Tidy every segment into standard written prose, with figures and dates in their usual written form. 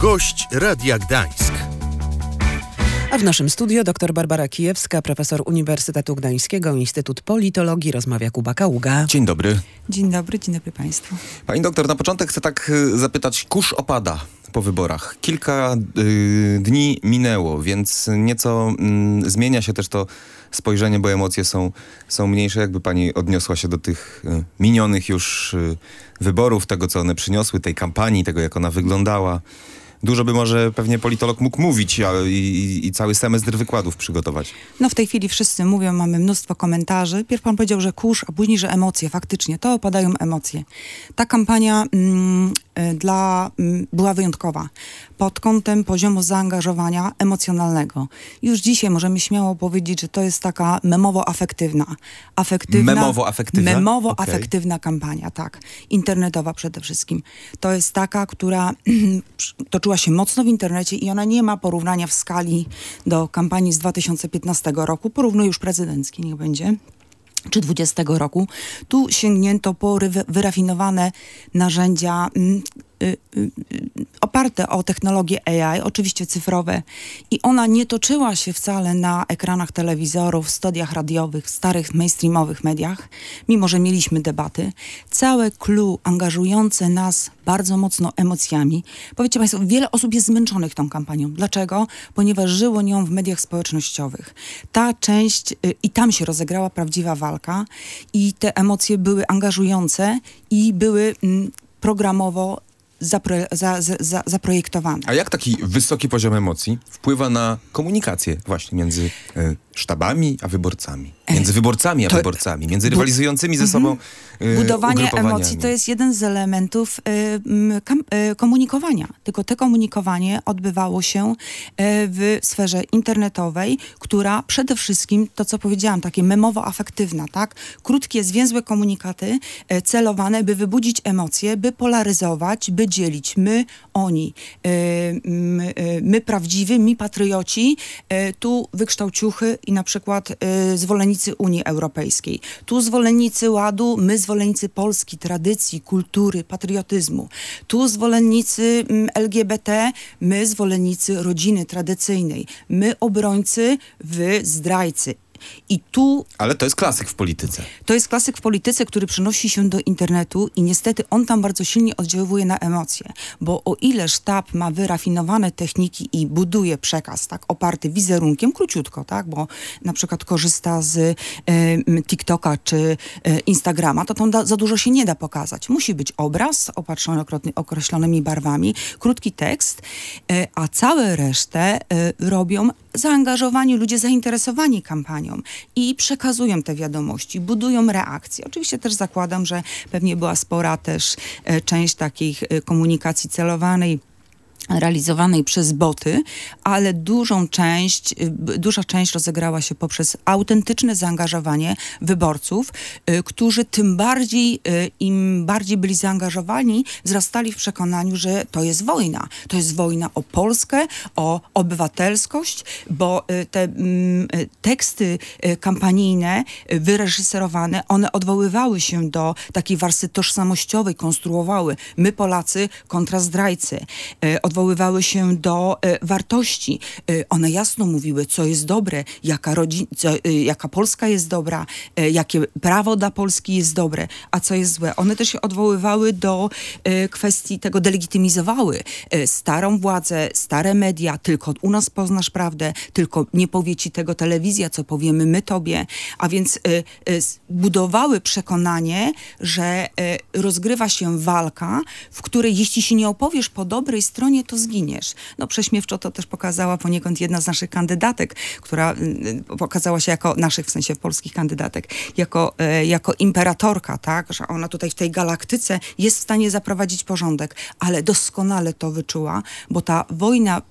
Gość Radia Gdańsk. A w naszym studio dr Barbara Kijewska, profesor Uniwersytetu Gdańskiego, Instytut Politologii, rozmawia Kuba Kaługa. Dzień dobry. Dzień dobry Państwu. Pani doktor, na początek chcę tak zapytać, kurz opada po wyborach. Kilka dni minęło, więc nieco zmienia się też to spojrzenie, bo emocje są mniejsze. Jakby pani odniosła się do tych minionych już wyborów, tego co one przyniosły, tej kampanii, tego jak ona wyglądała? Dużo by może pewnie politolog mógł mówić i cały semestr wykładów przygotować. No w tej chwili wszyscy mówią, mamy mnóstwo komentarzy. Pierw pan powiedział, że kurz, a później, że emocje. Faktycznie, to opadają emocje. Ta kampania była wyjątkowa pod kątem poziomu zaangażowania emocjonalnego. Już dzisiaj możemy śmiało powiedzieć, że to jest taka memowo-afektywna. Memowo-afektywna? Memowo-afektywna kampania, tak. Internetowa przede wszystkim. To jest taka, która toczyła się mocno w internecie i ona nie ma porównania w skali do kampanii z 2015 roku. Porównuję już prezydenckie, niech będzie. Czy 20 roku. Tu sięgnięto po wyrafinowane narzędzia oparte o technologie AI, oczywiście cyfrowe. I ona nie toczyła się wcale na ekranach telewizorów, studiach radiowych, starych mainstreamowych mediach, mimo że mieliśmy debaty. Całe clue angażujące nas bardzo mocno emocjami. Powiedzcie państwo, wiele osób jest zmęczonych tą kampanią. Dlaczego? Ponieważ żyło nią w mediach społecznościowych. Ta część, i tam się rozegrała prawdziwa walka i te emocje były angażujące i były programowo zaprojektowane. A jak taki wysoki poziom emocji wpływa na komunikację właśnie między sztabami a wyborcami? Między wyborcami a wyborcami, między rywalizującymi ze sobą budowanie emocji to jest jeden z elementów komunikowania. Tylko to komunikowanie odbywało się w sferze internetowej, która przede wszystkim, to co powiedziałam, takie memowo-afektywna, tak? Krótkie, zwięzłe komunikaty celowane, by wybudzić emocje, by polaryzować, by dzielić. My, oni. My prawdziwi, mi patrioci, tu wykształciuchy i na przykład zwolennicy Unii Europejskiej. Tu zwolennicy ładu, my zwolennicy Polski, tradycji, kultury, patriotyzmu. Tu zwolennicy LGBT, my zwolennicy rodziny tradycyjnej. My obrońcy, wy zdrajcy. I tu... Ale to jest klasyk w polityce. To jest klasyk w polityce, który przenosi się do internetu i niestety on tam bardzo silnie oddziaływuje na emocje. Bo o ile sztab ma wyrafinowane techniki i buduje przekaz, tak, oparty wizerunkiem, króciutko, tak, bo na przykład korzysta z TikToka czy Instagrama, to tam za dużo się nie da pokazać. Musi być obraz opatrzony określonymi barwami, krótki tekst, a całe resztę robią zaangażowani ludzie, zainteresowani kampanią i przekazują te wiadomości, budują reakcje. Oczywiście też zakładam, że pewnie była spora też część takich komunikacji celowanej, realizowanej przez boty, ale duża część rozegrała się poprzez autentyczne zaangażowanie wyborców, którzy tym bardziej, im bardziej byli zaangażowani, wzrastali w przekonaniu, że to jest wojna. To jest wojna o Polskę, o obywatelskość, bo te teksty kampanijne, wyreżyserowane, one odwoływały się do takiej warstwy tożsamościowej, konstruowały my Polacy kontra zdrajcy. Odwoływały się do wartości. One jasno mówiły, co jest dobre, jaka Polska jest dobra, jakie prawo dla Polski jest dobre, a co jest złe. One też się odwoływały do kwestii tego, delegitymizowały starą władzę, stare media, tylko u nas poznasz prawdę, tylko nie powie ci tego telewizja, co powiemy my tobie. A więc budowały przekonanie, że rozgrywa się walka, w której jeśli się nie opowiesz po dobrej stronie, to zginiesz. No prześmiewczo to też pokazała poniekąd jedna z naszych kandydatek, która pokazała się jako, naszych w sensie polskich kandydatek, jako imperatorka, tak, że ona tutaj w tej galaktyce jest w stanie zaprowadzić porządek, ale doskonale to wyczuła, bo ta wojna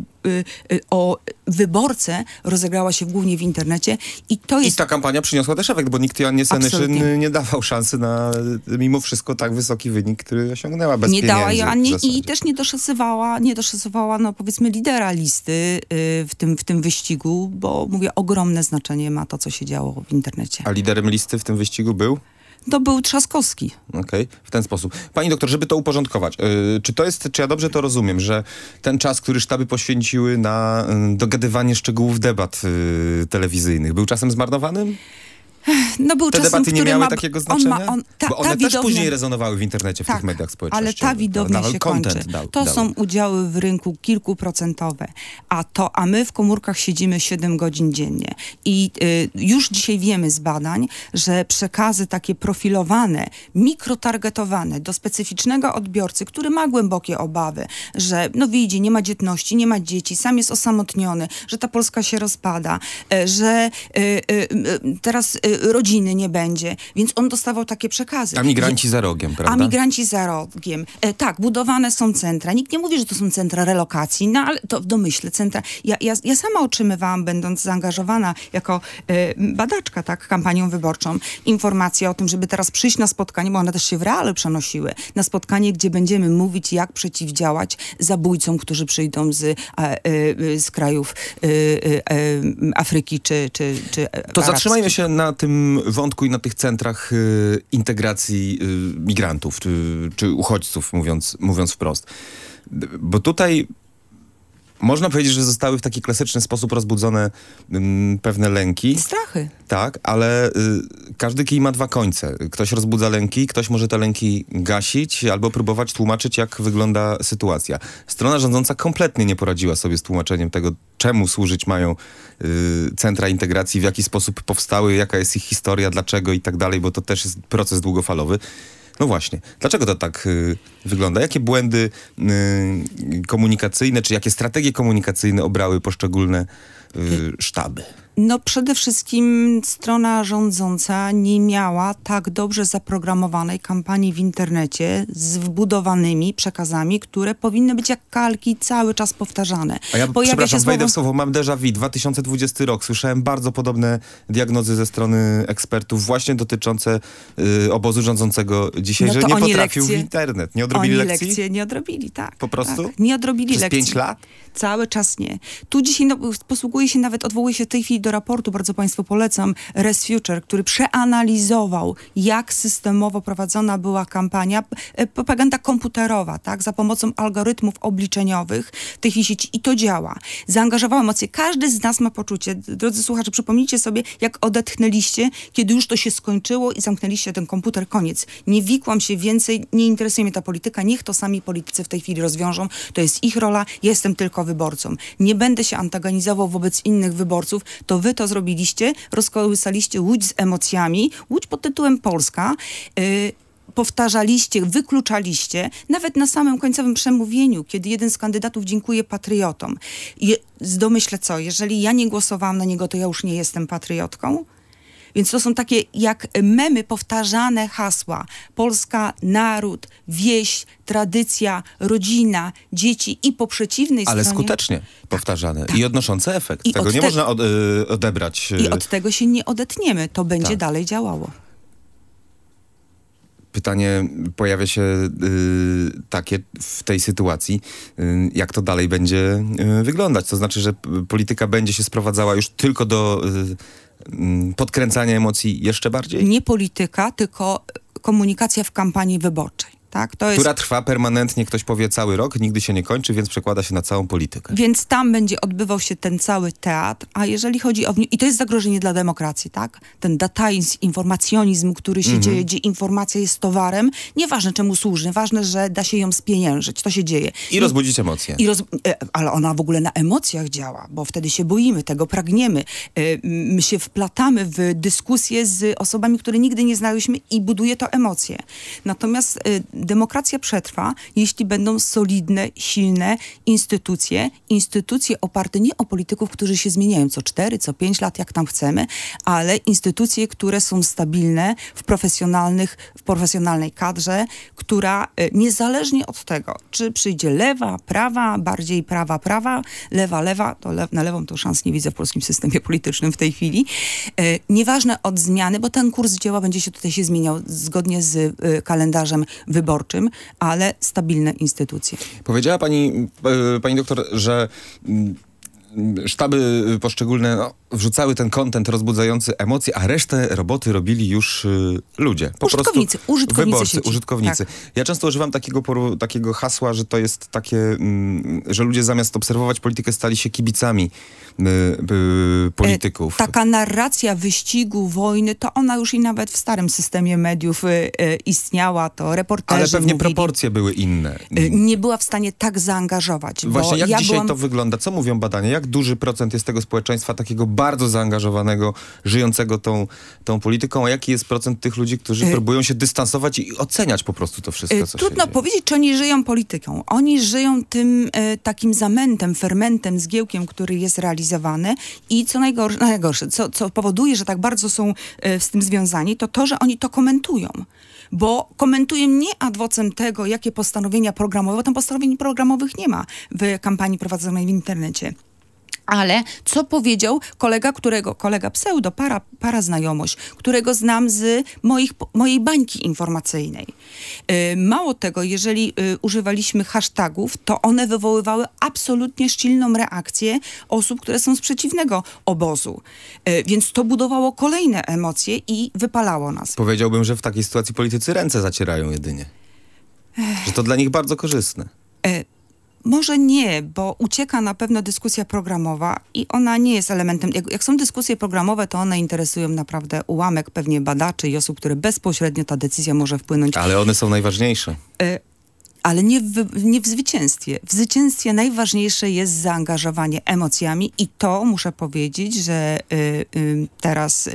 o wyborcę rozegrała się głównie w internecie i to jest... I ta kampania przyniosła też efekt, bo nikt Joannie Senyszyn nie dawał szansy na mimo wszystko tak wysoki wynik, który osiągnęła bez pieniędzy. Nie dała Joannie i też nie doszosowała, no powiedzmy, lidera listy w tym wyścigu, bo mówię, ogromne znaczenie ma to, co się działo w internecie. A liderem listy w tym wyścigu był? To był Trzaskowski. Okej, w ten sposób. Pani doktor, żeby to uporządkować, czy ja dobrze to rozumiem, że ten czas, który sztaby poświęciły na dogadywanie szczegółów debat telewizyjnych, był czasem zmarnowanym? No był Te czasem, debaty nie który miały takiego znaczenia? Bo one też widownia- później rezonowały w internecie, w tych mediach społecznościowych. Ale ta widownia Dawał się content, kończy. To są udziały w rynku kilkuprocentowe, a my w komórkach siedzimy 7 godzin dziennie. I już dzisiaj wiemy z badań, że przekazy takie profilowane, mikrotargetowane do specyficznego odbiorcy, który ma głębokie obawy, że widzi, nie ma dzietności, nie ma dzieci, sam jest osamotniony, że ta Polska się rozpada, że teraz rodziny nie będzie, więc on dostawał takie przekazy. A migranci za rogiem, prawda? A migranci za rogiem. Tak, budowane są centra. Nikt nie mówi, że to są centra relokacji, no ale to w domyśle centra. Ja sama otrzymywałam, będąc zaangażowana jako badaczka, tak, kampanią wyborczą, informacje o tym, żeby teraz przyjść na spotkanie, bo one też się w realu przenosiły, na spotkanie, gdzie będziemy mówić, jak przeciwdziałać zabójcom, którzy przyjdą z krajów Afryki czy To arabskich. zatrzymajmy się na tym wątku i na tych centrach integracji migrantów czy uchodźców, mówiąc wprost. Bo tutaj można powiedzieć, że zostały w taki klasyczny sposób rozbudzone pewne lęki. Strachy. Tak, ale każdy kij ma dwa końce. Ktoś rozbudza lęki, ktoś może te lęki gasić albo próbować tłumaczyć, jak wygląda sytuacja. Strona rządząca kompletnie nie poradziła sobie z tłumaczeniem tego, czemu służyć mają centra integracji, w jaki sposób powstały, jaka jest ich historia, dlaczego i tak dalej, bo to też jest proces długofalowy. No właśnie. Dlaczego to tak wygląda? Jakie błędy komunikacyjne, czy jakie strategie komunikacyjne obrały poszczególne sztaby? No przede wszystkim strona rządząca nie miała tak dobrze zaprogramowanej kampanii w internecie z wbudowanymi przekazami, które powinny być jak kalki cały czas powtarzane. A ja, Pojawia przepraszam, się wejdę w słowo, mam déjà vu, 2020 rok. Słyszałem bardzo podobne diagnozy ze strony ekspertów właśnie dotyczące obozu rządzącego dzisiaj, No że to nie oni potrafił lekcje- w internet. Nie odrobili Oni lekcji? lekcje nie odrobili, tak. Po prostu? Tak, nie odrobili Przez lekcji. 5 lat? Cały czas nie. Tu dzisiaj posługuje się nawet, odwołuje się w tej chwili do raportu, bardzo Państwu polecam, Res Future, który przeanalizował, jak systemowo prowadzona była kampania, propaganda komputerowa, tak, za pomocą algorytmów obliczeniowych w tej chwili sieci i to działa. Zaangażowało emocje. Każdy z nas ma poczucie, drodzy słuchacze, przypomnijcie sobie, jak odetchnęliście, kiedy już to się skończyło i zamknęliście ten komputer, koniec. Nie wikłam się więcej, nie interesuje mnie ta polityka, niech to sami politycy w tej chwili rozwiążą, to jest ich rola, ja jestem tylko wyborcą. Nie będę się antagonizował wobec innych wyborców, to wy to zrobiliście, rozkołysaliście łódź z emocjami, łódź pod tytułem Polska, powtarzaliście, wykluczaliście, nawet na samym końcowym przemówieniu, kiedy jeden z kandydatów dziękuje patriotom. Domyślę co, jeżeli ja nie głosowałam na niego, to ja już nie jestem patriotką? Więc to są takie jak memy powtarzane hasła. Polska, naród, wieś, tradycja, rodzina, dzieci i po przeciwnej Ale stronie... skutecznie powtarzane tak. i odnoszące efekt. I Tego od nie te- można odebrać. I od tego się nie odetniemy. To będzie Tak. dalej działało. Pytanie pojawia się takie w tej sytuacji, jak to dalej będzie wyglądać. To znaczy, że polityka będzie się sprowadzała już tylko do podkręcania emocji jeszcze bardziej? Nie polityka, tylko komunikacja w kampanii wyborczej. Tak? To jest... Która trwa permanentnie, ktoś powie, cały rok, nigdy się nie kończy, więc przekłada się na całą politykę. Więc tam będzie odbywał się ten cały teatr, a jeżeli chodzi o... I to jest zagrożenie dla demokracji, tak? Ten dataizm, informacjonizm, który się dzieje, gdzie informacja jest towarem, nieważne czemu służy, ważne, że da się ją spieniężyć. To się dzieje. I rozbudzić emocje. Ale ona w ogóle na emocjach działa, bo wtedy się boimy, tego pragniemy. My się wplatamy w dyskusje z osobami, które nigdy nie znałyśmy i buduje to emocje. Natomiast demokracja przetrwa, jeśli będą solidne, silne instytucje oparte nie o polityków, którzy się zmieniają co 4, co 5 lat, jak tam chcemy, ale instytucje, które są stabilne w profesjonalnej kadrze, która niezależnie od tego, czy przyjdzie lewa, prawa, bardziej prawa, lewa, to na lewą to szans nie widzę w polskim systemie politycznym w tej chwili. Nieważne od zmiany, bo ten kurs dzieła będzie się tutaj się zmieniał zgodnie z kalendarzem wyborczym, ale stabilne instytucje. Powiedziała pani doktor, że sztaby poszczególne wrzucały ten content rozbudzający emocje, a resztę roboty robili już ludzie. Użytkownicy wyborcy, sieci. użytkownicy. Tak. Ja często używam takiego hasła, że to jest takie, że ludzie zamiast obserwować politykę stali się kibicami polityków. Taka narracja wyścigu, wojny, to ona już i nawet w starym systemie mediów istniała, to reporterzy Ale pewnie mówili, proporcje były inne. nie była w stanie tak zaangażować. Właśnie, jak dzisiaj byłam... to wygląda? Co mówią badania? Jak duży procent jest tego społeczeństwa takiego bardzo zaangażowanego, żyjącego tą polityką, a jaki jest procent tych ludzi, którzy próbują się dystansować i oceniać po prostu to wszystko, co Trudno się dzieje? powiedzieć, czy oni żyją polityką. Oni żyją tym takim zamętem, fermentem, zgiełkiem, który jest realizowany i co najgorsze, co powoduje, że tak bardzo są z tym związani, to, że oni to komentują. Bo komentuję nie ad vocem tego, jakie postanowienia programowe, bo tam postanowień programowych nie ma w kampanii prowadzonej w internecie. Ale co powiedział kolega pseudo, para znajomość, którego znam z mojej bańki informacyjnej. Mało tego, jeżeli używaliśmy hashtagów, to one wywoływały absolutnie szczilną reakcję osób, które są z przeciwnego obozu. Więc to budowało kolejne emocje i wypalało nas. Powiedziałbym, że w takiej sytuacji politycy ręce zacierają jedynie. Że to dla nich bardzo korzystne. Może nie, bo ucieka na pewno dyskusja programowa i ona nie jest elementem... Jak są dyskusje programowe, to one interesują naprawdę ułamek pewnie badaczy i osób, które bezpośrednio ta decyzja może wpłynąć. Ale one są najważniejsze. Ale nie w zwycięstwie. W zwycięstwie najważniejsze jest zaangażowanie emocjami i to muszę powiedzieć, że teraz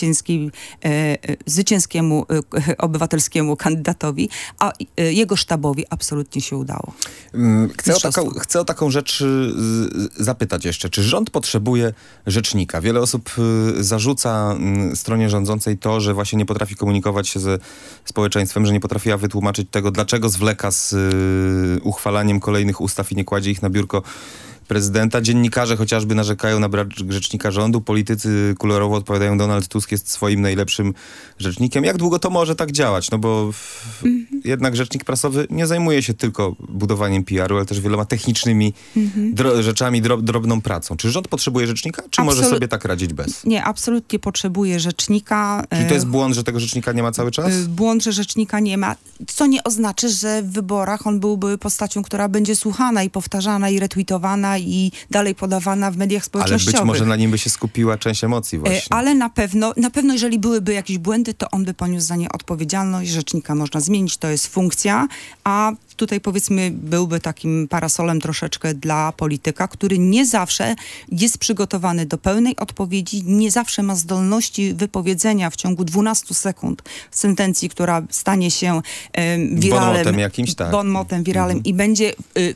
zwycięskiemu obywatelskiemu kandydatowi, a jego sztabowi absolutnie się udało. Chcę o taką rzecz zapytać jeszcze. Czy rząd potrzebuje rzecznika? Wiele osób zarzuca stronie rządzącej to, że właśnie nie potrafi komunikować się ze społeczeństwem, że nie potrafiła wytłumaczyć tego, dlaczego zwleka z uchwalaniem kolejnych ustaw i nie kładzie ich na biurko prezydenta. Dziennikarze chociażby narzekają na brak rzecznika rządu. Politycy kolorowo odpowiadają, Donald Tusk jest swoim najlepszym rzecznikiem. Jak długo to może tak działać? No bo jednak rzecznik prasowy nie zajmuje się tylko budowaniem PR-u, ale też wieloma technicznymi rzeczami, drobną pracą. Czy rząd potrzebuje rzecznika, czy może sobie tak radzić bez? Nie, absolutnie potrzebuje rzecznika. Czyli to jest błąd, że tego rzecznika nie ma cały czas? Błąd, że rzecznika nie ma, co nie oznacza, że w wyborach on byłby postacią, która będzie słuchana i powtarzana i retweetowana i dalej podawana w mediach społecznościowych. Ale być może na nim by się skupiła część emocji właśnie. Ale na pewno, jeżeli byłyby jakieś błędy, to on by poniósł za nie odpowiedzialność. Rzecznika można zmienić, to jest funkcja, a tutaj powiedzmy byłby takim parasolem troszeczkę dla polityka, który nie zawsze jest przygotowany do pełnej odpowiedzi, nie zawsze ma zdolności wypowiedzenia w ciągu 12 sekund sentencji, która stanie się wiralem. Bonmotem jakimś, tak. Bonmotem, wiralem i będzie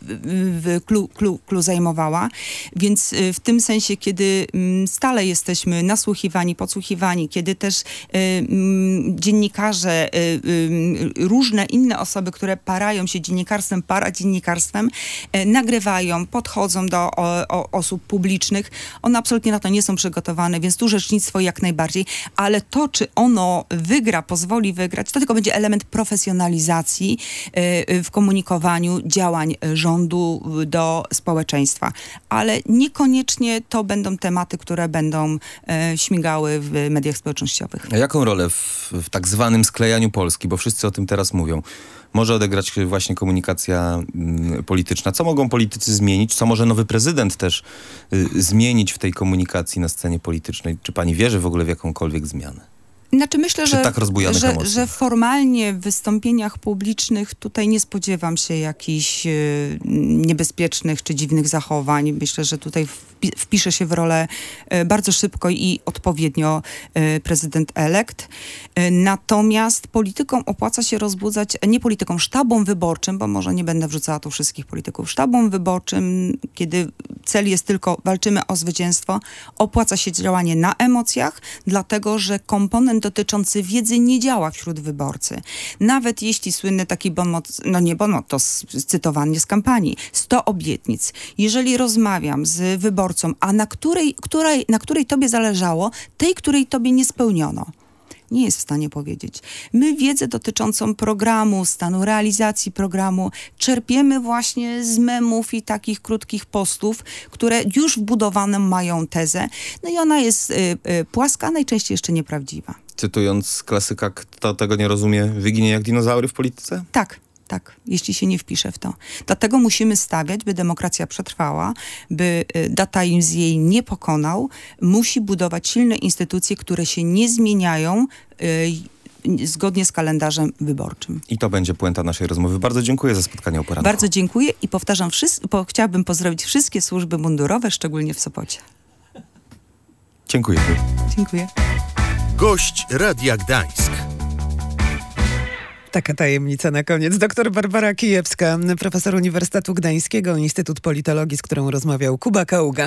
clue zajmowała. Więc w tym sensie, kiedy stale jesteśmy nasłuchiwani, podsłuchiwani, kiedy też dziennikarze, różne inne osoby, które parają się dziennikarstwem, paradziennikarstwem, nagrywają, podchodzą do osób publicznych. One absolutnie na to nie są przygotowane, więc tu rzecznictwo jak najbardziej, ale to, czy ono pozwoli wygrać, to tylko będzie element profesjonalizacji w komunikowaniu działań rządu do społeczeństwa. Ale niekoniecznie to będą tematy, które będą śmigały w mediach społecznościowych. A jaką rolę w tak zwanym sklejaniu Polski, bo wszyscy o tym teraz mówią, może odegrać właśnie komunikacja polityczna? Co mogą politycy zmienić? Co może nowy prezydent też zmienić w tej komunikacji na scenie politycznej? Czy pani wierzy w ogóle w jakąkolwiek zmianę? Znaczy myślę, że formalnie w wystąpieniach publicznych tutaj nie spodziewam się jakichś niebezpiecznych czy dziwnych zachowań. Myślę, że tutaj wpisze się w rolę bardzo szybko i odpowiednio prezydent elekt. Natomiast politykom opłaca się rozbudzać, nie politykom, sztabom wyborczym, bo może nie będę wrzucała tu wszystkich polityków, sztabom wyborczym, kiedy cel jest tylko walczymy o zwycięstwo, opłaca się działanie na emocjach, dlatego że komponent dotyczący wiedzy nie działa wśród wyborcy. Nawet jeśli słynny taki bonmot, to cytowanie z kampanii, 100 obietnic. Jeżeli rozmawiam z wyborcą, a na której tobie zależało, tej, której tobie nie spełniono. nie jest w stanie powiedzieć. My wiedzę dotyczącą programu, stanu realizacji programu czerpiemy właśnie z memów i takich krótkich postów, które już wbudowane mają tezę. No i ona jest płaska, najczęściej jeszcze nieprawdziwa. Cytując klasyka, kto tego nie rozumie, wyginie jak dinozaury w polityce? Tak, jeśli się nie wpisze w to. Dlatego musimy stawiać, by demokracja przetrwała, by dataizm jej nie pokonał. Musi budować silne instytucje, które się nie zmieniają zgodnie z kalendarzem wyborczym. I to będzie puenta naszej rozmowy. Bardzo dziękuję za spotkanie o poranku. Bardzo dziękuję i powtarzam, chciałabym pozdrowić wszystkie służby mundurowe, szczególnie w Sopocie. Dziękuję. Dziękuję. Gość Radia Gdańsk. Taka tajemnica na koniec. Doktor Barbara Kijewska, profesor Uniwersytetu Gdańskiego, Instytut Politologii, z którą rozmawiał Kuba Kaługa.